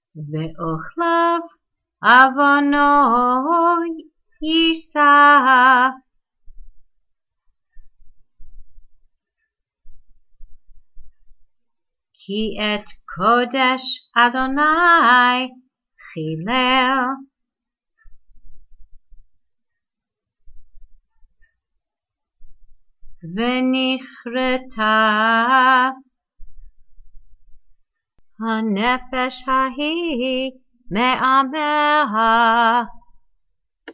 ואוכליו עוונו יישא. כי את קודש אדוני חילל. ונכרתה הנפש ההיא מעמיה.